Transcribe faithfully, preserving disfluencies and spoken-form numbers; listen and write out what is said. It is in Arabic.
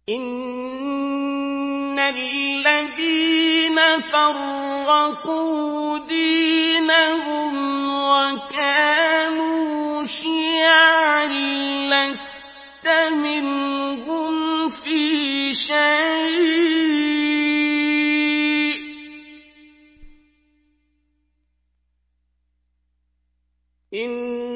إِنَّ الَّذِينَ فَرَّقُوا دِينَهُمْ وَكَانُوا شِيَعًا لَّسْتَ مِنْهُمْ فِي شَيْءٍ ۚ إِنَّ